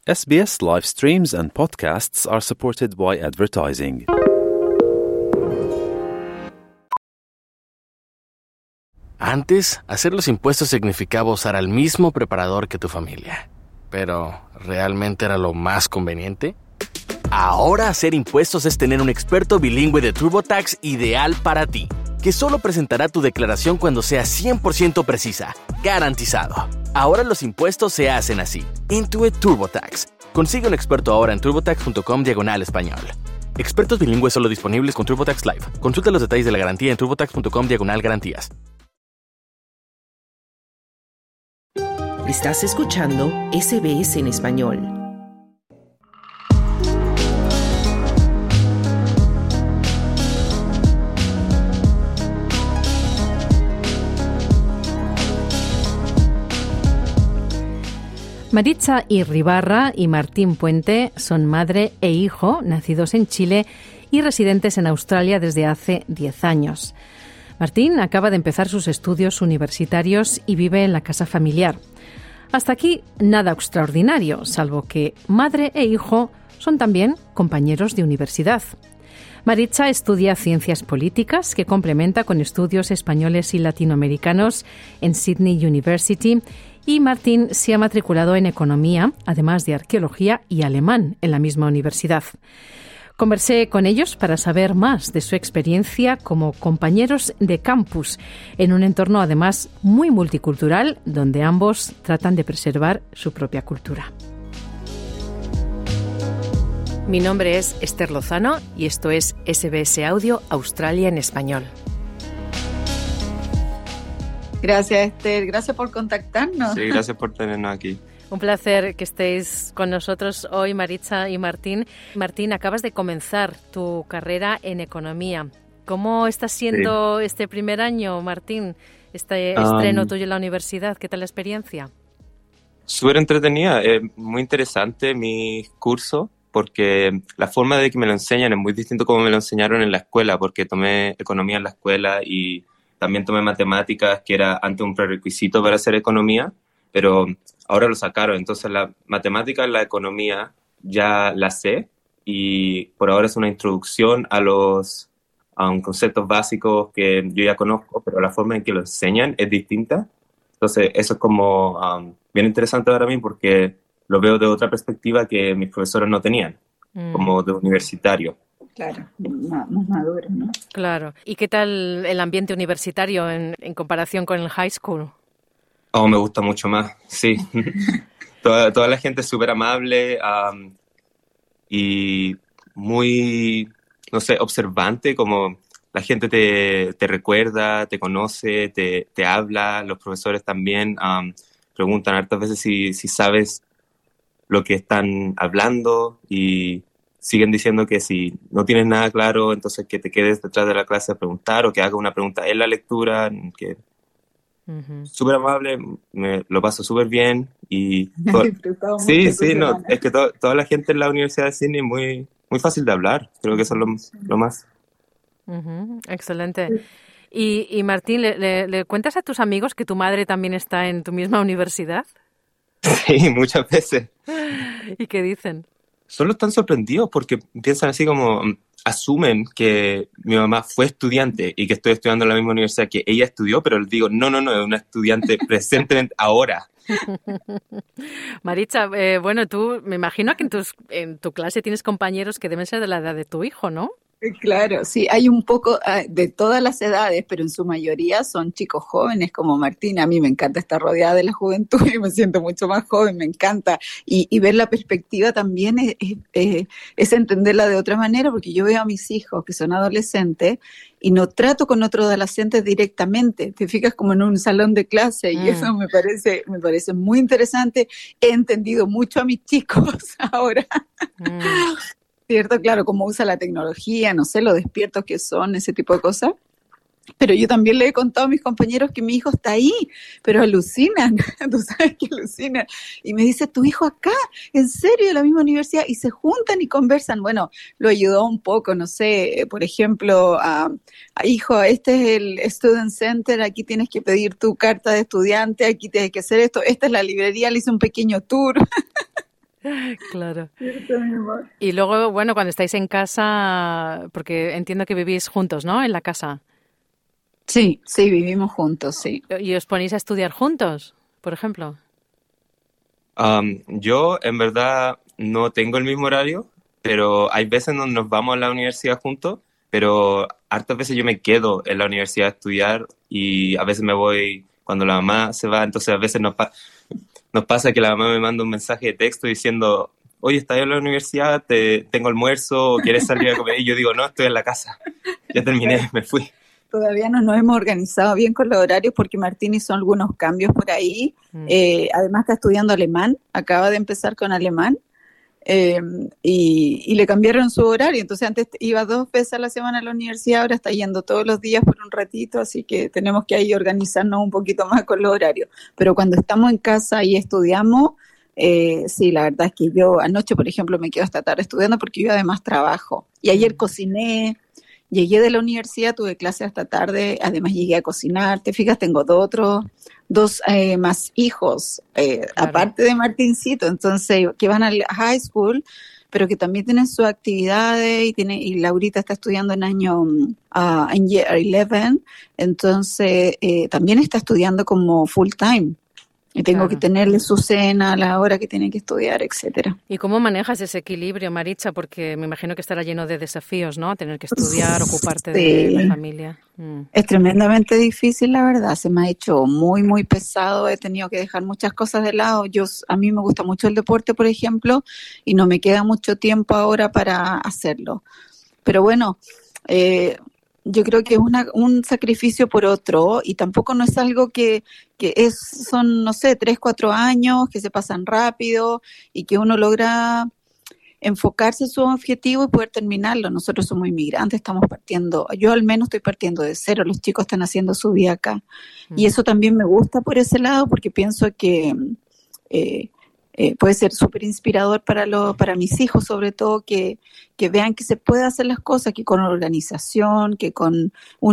SBS live streams and podcasts are supported by advertising. Antes, hacer los impuestos significaba usar al mismo preparador que tu familia. Pero, ¿realmente era lo más conveniente? Ahora hacer impuestos es tener un experto bilingüe de TurboTax ideal para ti, que solo presentará tu declaración cuando sea 100% precisa, garantizado. Ahora los impuestos se hacen así. Intuit TurboTax. Consigue un experto ahora en turbotax.com/español. Expertos bilingües solo disponibles con TurboTax Live. Consulta los detalles de la garantía en turbotax.com/garantías. Estás escuchando SBS en español. Maritza Irribarra y Martín Puente son madre e hijo, nacidos en Chile y residentes en Australia desde hace 10 años. Martín acaba de empezar sus estudios universitarios y vive en la casa familiar. Hasta aquí nada extraordinario, salvo que madre e hijo son también compañeros de universidad. Maritza estudia Ciencias Políticas, que complementa con estudios españoles y latinoamericanos en Sydney University, y Martín se ha matriculado en Economía, además de Arqueología y Alemán en la misma universidad. Conversé con ellos para saber más de su experiencia como compañeros de campus, en un entorno además muy multicultural, donde ambos tratan de preservar su propia cultura. Mi nombre es Esther Lozano y esto es SBS Audio Australia en español. Gracias, Esther. Gracias por contactarnos. Sí, gracias por tenernos aquí. Un placer que estéis con nosotros hoy, Maritza y Martín. Martín, acabas de comenzar tu carrera en Economía. ¿Cómo está siendo este primer año, Martín? Este estreno tuyo en la universidad, ¿qué tal la experiencia? Súper entretenida, muy interesante mi curso, porque la forma de que me lo enseñan es muy distinto como me lo enseñaron en la escuela, porque tomé Economía en la escuela y también tomé Matemáticas, que era antes un prerequisito para hacer Economía, pero ahora lo sacaron. Entonces la Matemática, la Economía ya la sé y por ahora es una introducción a los conceptos básicos que yo ya conozco, pero la forma en que lo enseñan es distinta. Entonces eso es como bien interesante para mí porque lo veo de otra perspectiva que mis profesores no tenían, como de universitario. Claro, más maduro, ¿no? Claro. ¿Y qué tal el ambiente universitario en comparación con el high school? Oh, me gusta mucho más, sí. toda la gente es súper amable y muy, no sé, observante, como la gente te recuerda, te conoce, te habla, los profesores también preguntan hartas veces si sabes lo que están hablando y siguen diciendo que si no tienes nada claro, entonces que te quedes detrás de la clase a preguntar o que haga una pregunta en la lectura, que súper amable, me lo paso súper bien y sí, no, es que toda la gente en la Universidad de Sydney es muy fácil de hablar, creo que eso es lo más. Excelente. Y Martín, ¿le cuentas a tus amigos que tu madre también está en tu misma universidad? Sí, muchas veces. ¿Y qué dicen? Solo están sorprendidos porque piensan así como, asumen que mi mamá fue estudiante y que estoy estudiando en la misma universidad que ella estudió, pero les digo, no, es una estudiante presentemente ahora. Maritza, bueno, tú me imagino que en tu clase tienes compañeros que deben ser de la edad de tu hijo, ¿no? Claro, sí, hay un poco de todas las edades, pero en su mayoría son chicos jóvenes como Martín. A mí me encanta estar rodeada de la juventud y me siento mucho más joven, me encanta. Y ver la perspectiva también es entenderla de otra manera, porque yo veo a mis hijos que son adolescentes y no trato con otros adolescentes directamente. Te fijas como en un salón de clase y eso me parece muy interesante. He entendido mucho a mis chicos ahora. ¿Cierto? Claro, cómo usa la tecnología, no sé, lo despiertos que son, ese tipo de cosas. Pero yo también le he contado a mis compañeros que mi hijo está ahí, pero alucinan, tú sabes que alucinan. Y me dice, ¿tu hijo acá? ¿En serio? ¿En la misma universidad? Y se juntan y conversan. Bueno, lo ayudó un poco, no sé, por ejemplo, hijo, este es el Student Center, aquí tienes que pedir tu carta de estudiante, aquí tienes que hacer esto, esta es la librería, le hice un pequeño tour. Claro. Cierto, mi amor. Y luego, bueno, cuando estáis en casa, porque entiendo que vivís juntos, ¿no? En la casa. Sí, sí, vivimos juntos, sí. ¿Y os ponéis a estudiar juntos, por ejemplo? Yo en verdad no tengo el mismo horario, pero hay veces donde nos vamos a la universidad juntos, pero hartas veces yo me quedo en la universidad a estudiar y a veces me voy cuando la mamá se va, entonces a veces nos pasa que la mamá me manda un mensaje de texto diciendo, oye, ¿estás en la universidad? Tengo almuerzo, ¿o quieres salir a comer? Y yo digo, no, estoy en la casa, ya terminé, me fui. Todavía no nos hemos organizado bien con los horarios porque Martín hizo algunos cambios por ahí. Además está estudiando alemán, acaba de empezar con alemán y le cambiaron su horario. Entonces antes iba 2 veces a la semana a la universidad, ahora está yendo todos los días por un ratito, así que tenemos que ahí organizarnos un poquito más con los horarios. Pero cuando estamos en casa y estudiamos, sí, la verdad es que yo anoche, por ejemplo, me quedo hasta tarde estudiando porque yo además trabajo. Y ayer cociné. Llegué de la universidad, tuve clase hasta tarde, además llegué a cocinar. Te fijas, tengo dos más hijos, Claro. aparte de Martincito, entonces, que van al high school, pero que también tienen sus actividades y Laurita está estudiando en año, en year 11, entonces también está estudiando como full time. Y tengo Claro. que tenerle su cena a la hora que tiene que estudiar, etcétera. ¿Y cómo manejas ese equilibrio, Maritza? Porque me imagino que estará lleno de desafíos, ¿no? Tener que estudiar, ocuparte de la Sí. familia. Es tremendamente difícil, la verdad. Se me ha hecho muy, muy pesado. He tenido que dejar muchas cosas de lado. A mí me gusta mucho el deporte, por ejemplo, y no me queda mucho tiempo ahora para hacerlo. Pero bueno, yo creo que es un sacrificio por otro y tampoco no es algo son, no sé, 3, 4 años que se pasan rápido y que uno logra enfocarse en su objetivo y poder terminarlo. Nosotros somos inmigrantes, estamos partiendo, yo al menos estoy partiendo de cero, los chicos están haciendo su vida acá. Y eso también me gusta por ese lado porque pienso que puede ser súper inspirador para mis hijos, sobre todo que vean que se puede hacer las cosas, que con organización, que con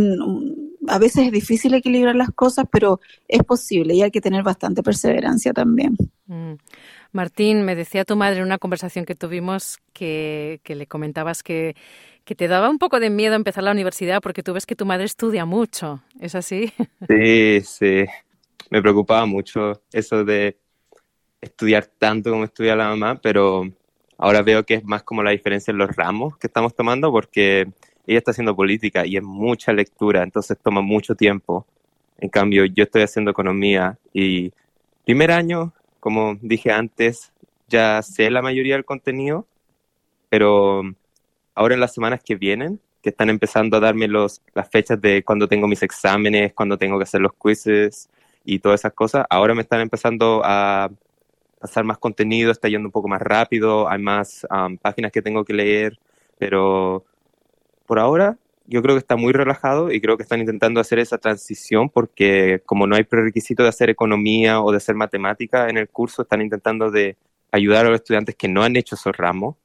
a veces es difícil equilibrar las cosas, pero es posible y hay que tener bastante perseverancia también. Martín, me decía tu madre en una conversación que tuvimos que le comentabas que te daba un poco de miedo empezar la universidad porque tú ves que tu madre estudia mucho, ¿es así? Sí, me preocupaba mucho eso de estudiar tanto como estudia la mamá, pero ahora veo que es más como la diferencia en los ramos que estamos tomando porque ella está haciendo política y es mucha lectura, entonces toma mucho tiempo. En cambio, yo estoy haciendo economía y primer año, como dije antes, ya sé la mayoría del contenido, pero ahora en las semanas que vienen, que están empezando a darme las fechas de cuando tengo mis exámenes, cuando tengo que hacer los quizzes y todas esas cosas, ahora me están empezando a pasar más contenido, está yendo un poco más rápido, hay más páginas que tengo que leer, pero por ahora yo creo que está muy relajado y creo que están intentando hacer esa transición porque como no hay prerequisito de hacer economía o de hacer matemática en el curso, están intentando de ayudar a los estudiantes que no han hecho esos ramos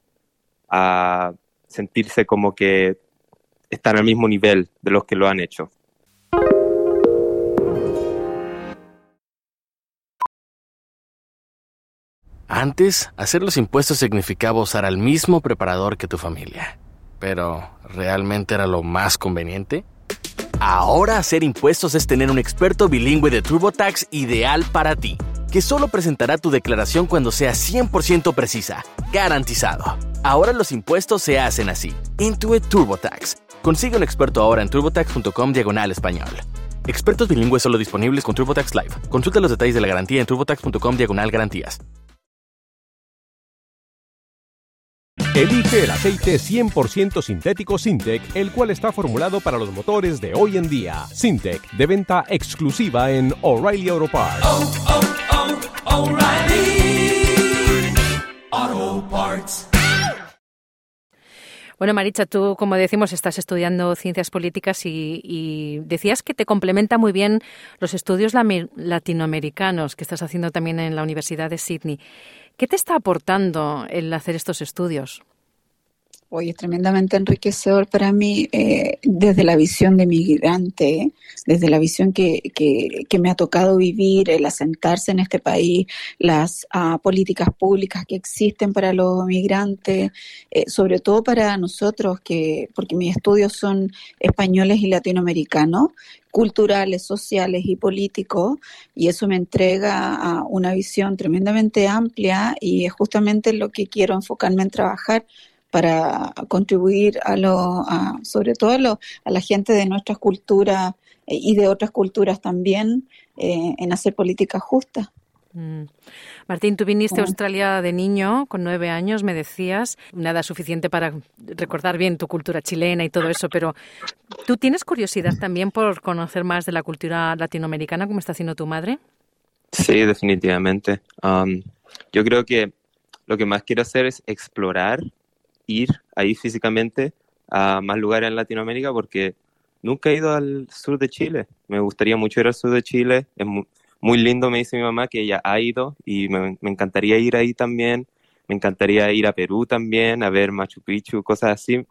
a sentirse como que están al mismo nivel de los que lo han hecho. Antes, hacer los impuestos significaba usar al mismo preparador que tu familia. Pero, ¿realmente era lo más conveniente? Ahora hacer impuestos es tener un experto bilingüe de TurboTax ideal para ti, que solo presentará tu declaración cuando sea 100% precisa, garantizado. Ahora los impuestos se hacen así. Intuit TurboTax. Consigue un experto ahora en turbotax.com/español. Expertos bilingües solo disponibles con TurboTax Live. Consulta los detalles de la garantía en turbotax.com/garantías. Elige el aceite 100% sintético Syntec, el cual está formulado para los motores de hoy en día. Syntec, de venta exclusiva en O'Reilly Auto Parts. O'Reilly Auto Parts. Bueno, Maritza, tú, como decimos, estás estudiando ciencias políticas y decías que te complementa muy bien los estudios latinoamericanos que estás haciendo también en la Universidad de Sydney. ¿Qué te está aportando el hacer estos estudios? Hoy es tremendamente enriquecedor para mí desde la visión de migrante, desde la visión que me ha tocado vivir, el asentarse en este país, las políticas públicas que existen para los migrantes, sobre todo para nosotros, porque mis estudios son españoles y latinoamericanos, culturales, sociales y políticos, y eso me entrega una visión tremendamente amplia y es justamente lo que quiero enfocarme en trabajar para contribuir sobre todo a la gente de nuestras culturas y de otras culturas también en hacer políticas justas. Martín, tú viniste a Australia de niño, con 9 años, me decías, una edad suficiente para recordar bien tu cultura chilena y todo eso, pero ¿tú tienes curiosidad también por conocer más de la cultura latinoamericana, como está haciendo tu madre? Sí, definitivamente. Yo creo que lo que más quiero hacer es explorar, ir ahí físicamente a más lugares en Latinoamérica, porque nunca he ido al sur de Chile. Me gustaría mucho ir al sur de Chile. Es muy lindo, me dice mi mamá, que ella ha ido y me encantaría ir ahí también. Me encantaría ir a Perú también, a ver Machu Picchu, cosas así,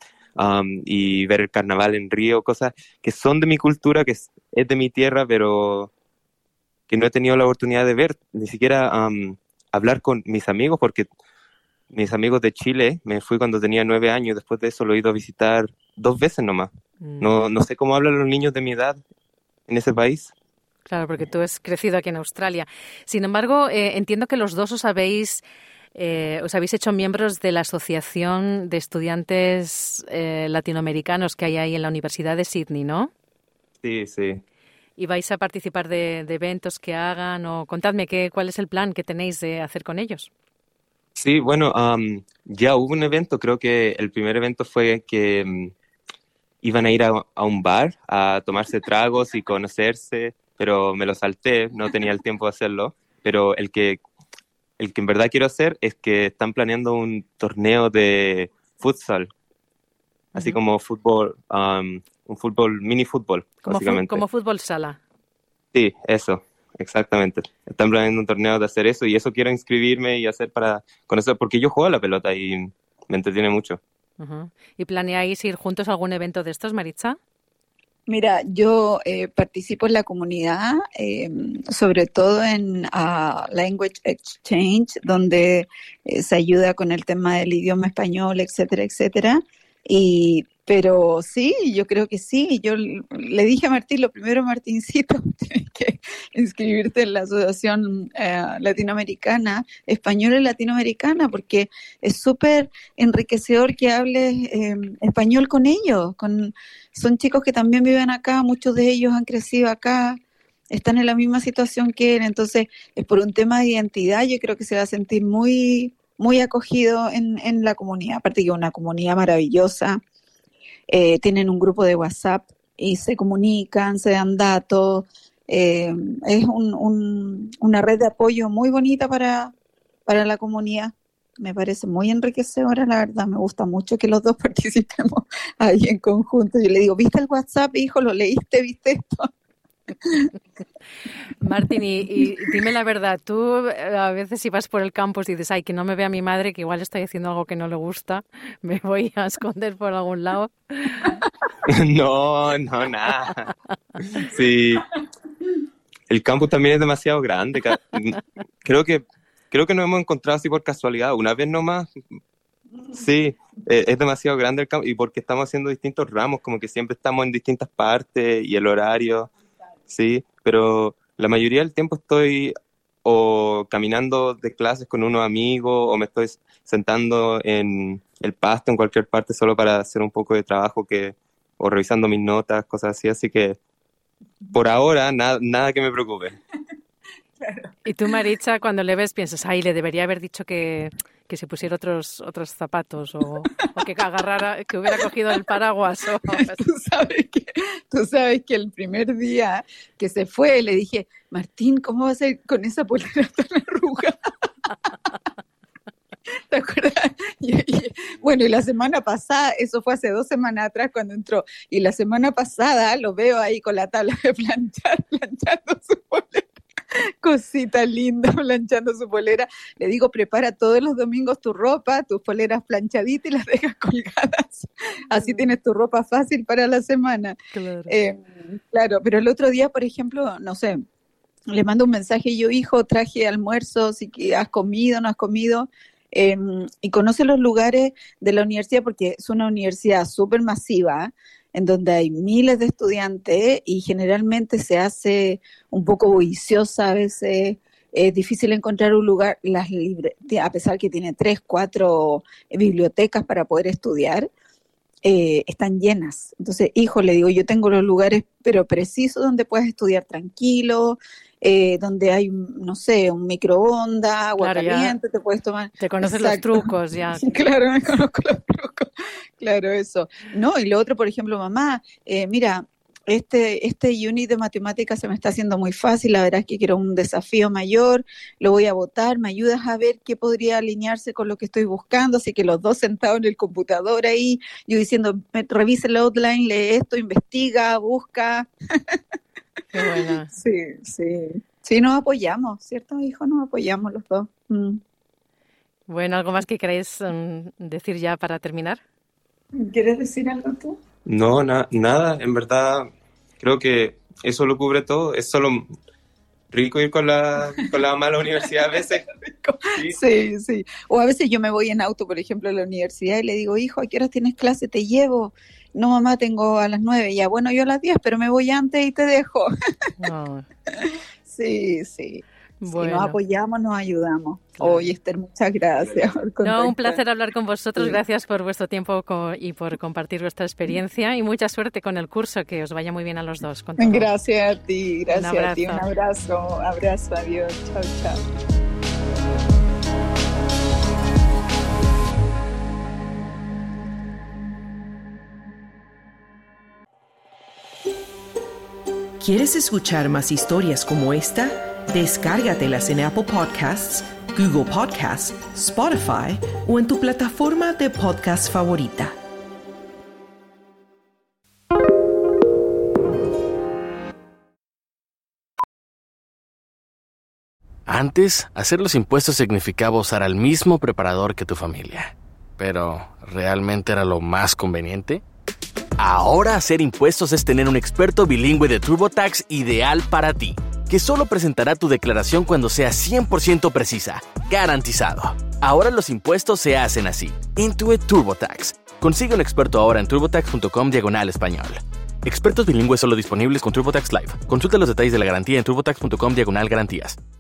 y ver el carnaval en Río, cosas que son de mi cultura, que es de mi tierra, pero que no he tenido la oportunidad de ver, ni siquiera hablar con mis amigos, porque mis amigos de Chile, me fui cuando tenía 9 años, después de eso lo he ido a visitar 2 veces nomás. No sé cómo hablan los niños de mi edad en ese país. Claro, porque tú has crecido aquí en Australia. Sin embargo, entiendo que los dos os habéis hecho miembros de la Asociación de Estudiantes Latinoamericanos que hay ahí en la Universidad de Sydney, ¿no? Sí, sí. ¿Y vais a participar de eventos que hagan? O contadme cuál es el plan que tenéis de hacer con ellos. Sí, bueno, ya hubo un evento, creo que el primer evento fue que iban a ir a un bar a tomarse tragos y conocerse, pero me lo salté, no tenía el tiempo de hacerlo, pero el que en verdad quiero hacer es que están planeando un torneo de futsal, así como fútbol, un fútbol, mini fútbol, básicamente. Como fútbol sala. Sí, eso. Exactamente. Están planeando un torneo de hacer eso y eso quiero inscribirme y hacer para conocer, porque yo juego a la pelota y me entretiene mucho. Uh-huh. ¿Y planeáis ir juntos a algún evento de estos, Maritza? Mira, yo participo en la comunidad, sobre todo en Language Exchange, donde se ayuda con el tema del idioma español, etcétera, etcétera. Pero sí, yo creo que sí. Yo le dije a Martín, lo primero, Martincito, tienes que inscribirte en la Asociación Latinoamericana, Española y Latinoamericana, porque es súper enriquecedor que hables español con ellos. Son chicos que también viven acá, muchos de ellos han crecido acá, están en la misma situación que él. Entonces, es por un tema de identidad, yo creo que se va a sentir muy acogido en la comunidad. Aparte que es una comunidad maravillosa. Tienen un grupo de WhatsApp y se comunican, se dan datos. Es una red de apoyo muy bonita para la comunidad. Me parece muy enriquecedora, la verdad. Me gusta mucho que los dos participemos ahí en conjunto. Yo le digo, ¿viste el WhatsApp, hijo? ¿Lo leíste? ¿Viste esto? Martín, y dime la verdad, tú a veces si vas por el campus y dices, ay, que no me vea mi madre, que igual estoy haciendo algo que no le gusta, me voy a esconder por algún lado. No, nada. Sí, el campus también es demasiado grande. Creo que nos hemos encontrado así por casualidad, una vez nomás. Sí, es demasiado grande el campus y porque estamos haciendo distintos ramos, como que siempre estamos en distintas partes y el horario. Sí, pero la mayoría del tiempo estoy o caminando de clases con unos amigos o me estoy sentando en el pasto en cualquier parte solo para hacer un poco de trabajo o revisando mis notas, cosas así que por ahora nada que me preocupe. Claro. Y tú, Maritza, cuando le ves piensas, ay, le debería haber dicho que se pusiera otros zapatos o que agarrara, que hubiera cogido el paraguas. Tú sabes que el primer día que se fue le dije, Martín, ¿cómo vas a ir con esa polera tan arrugada? ¿Te acuerdas? Bueno, y la semana pasada, eso fue hace 2 semanas atrás cuando entró, y la semana pasada lo veo ahí con la tabla de planchar, planchando su polera. Cosita linda, planchando su polera. Le digo, prepara todos los domingos tu ropa, tus poleras planchaditas y las dejas colgadas. Así tienes tu ropa fácil para la semana. Claro. Claro, pero el otro día, por ejemplo, no sé, le mando un mensaje, yo, hijo, traje almuerzo, si has comido, no has comido, y conoce los lugares de la universidad, porque es una universidad súper masiva, en donde hay miles de estudiantes y generalmente se hace un poco bulliciosa, a veces es difícil encontrar un lugar, a pesar que tiene 3, 4 bibliotecas para poder estudiar, están llenas. Entonces, hijo, le digo, yo tengo los lugares pero precisos donde puedes estudiar tranquilo, donde hay, no sé, un microondas, agua caliente, te puedes tomar. Te conoces los trucos ya. Claro, me conozco los trucos. Claro, eso. No, y lo otro, por ejemplo, mamá, mira, este unit de matemáticas se me está haciendo muy fácil, la verdad es que quiero un desafío mayor, lo voy a botar, ¿me ayudas a ver qué podría alinearse con lo que estoy buscando? Así que los dos sentados en el computador ahí, yo diciendo, revisa el outline, lee esto, investiga, busca. Qué buena. Sí, nos apoyamos, ¿cierto, hijo? Nos apoyamos los dos. Bueno, ¿algo más que queréis decir ya para terminar? ¿Quieres decir algo tú? No, nada, en verdad creo que eso lo cubre todo. Es solo rico ir con la mamá a la universidad a veces. Sí. O a veces yo me voy en auto, por ejemplo, a la universidad y le digo, hijo, ¿a qué horas tienes clase? Te llevo. No, mamá, tengo a las 9. Ya, bueno, yo a las 10, pero me voy antes y te dejo. No. Sí. Bueno. Si nos apoyamos, nos ayudamos. Claro. Oye, Esther, muchas gracias. Un placer hablar con vosotros. Sí. Gracias por vuestro tiempo y por compartir vuestra experiencia y mucha suerte con el curso, que os vaya muy bien a los dos. Con todo. Gracias a ti, gracias a ti. Un abrazo, adiós, chao. ¿Quieres escuchar más historias como esta? Descárgatelas en Apple Podcasts, Google Podcasts, Spotify o en tu plataforma de podcast favorita. Antes, hacer los impuestos significaba usar al mismo preparador que tu familia. Pero, ¿realmente era lo más conveniente? Ahora hacer impuestos es tener un experto bilingüe de TurboTax ideal para ti, que solo presentará tu declaración cuando sea 100% precisa, garantizado. Ahora los impuestos se hacen así. Intuit TurboTax. Consigue un experto ahora en turbotax.com/español. Expertos bilingües solo disponibles con TurboTax Live. Consulta los detalles de la garantía en turbotax.com/garantías.